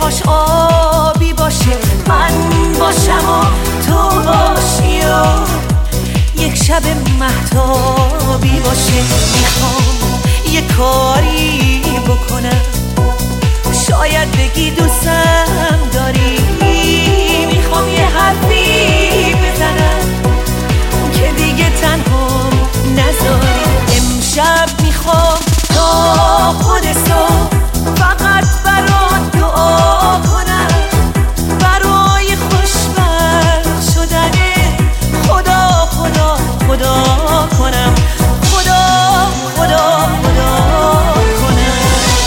چشماش آبی باشه، من باشم و تو باشی و یک شب مهتابی باشه. میخوام یه کاری بکنم، شاید بگی دوستم داری. میخوام یه حرفی بزنم که دیگه تنها نذاری. امشب میخوام تا خود صبح فقط برات دعا کنم، برای خوشبخت شدن خدا خدا خدا کنم، خدا خدا خدا کنم.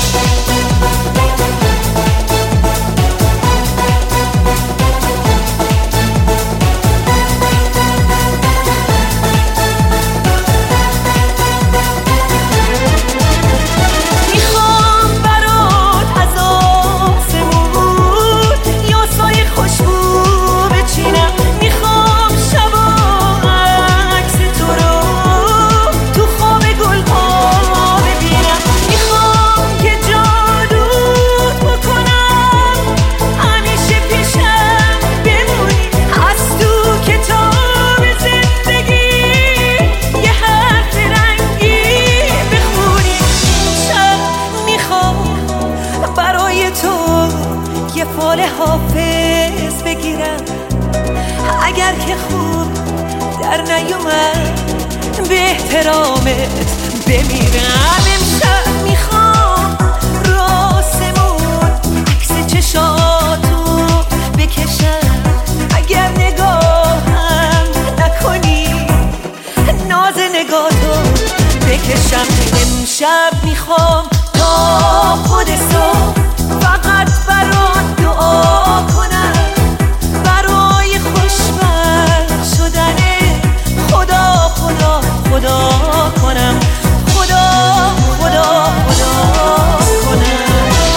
یه فال حافظ بگیرم، اگر که خوب در نیومد به احترامت بمیرم. امشب میخوام راسمون عکس چشاتو بکشم، اگر نگاهم نکنی ناز نگاهتو بکشم. امشب میخوام تا خود صبح فقط برات دعا کنم، برای خوشبخت شدن خدا خدا خدا کنم، خدا خدا خدا کنم.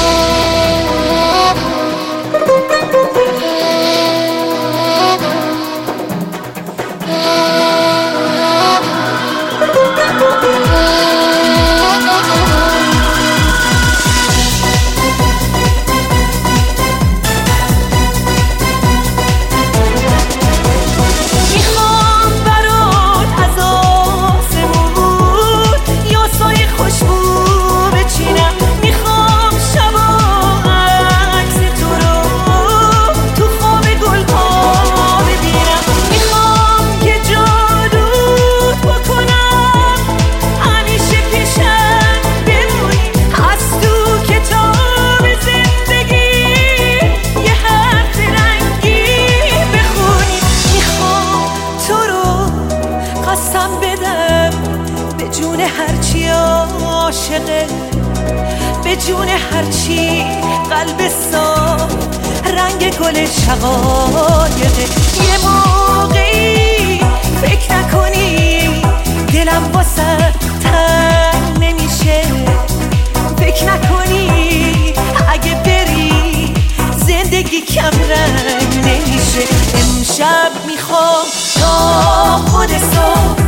قسم بدم به جون هرچی عاشقه، به جون هرچی قلب صاف رنگ گل شقایقه. یه موقعی فکر نکنی دلم واسه تنگ نمیشه، فکر نکنی اگه بری زندگی کم رنگ نمیشه. امشب میخوام تا خود صبح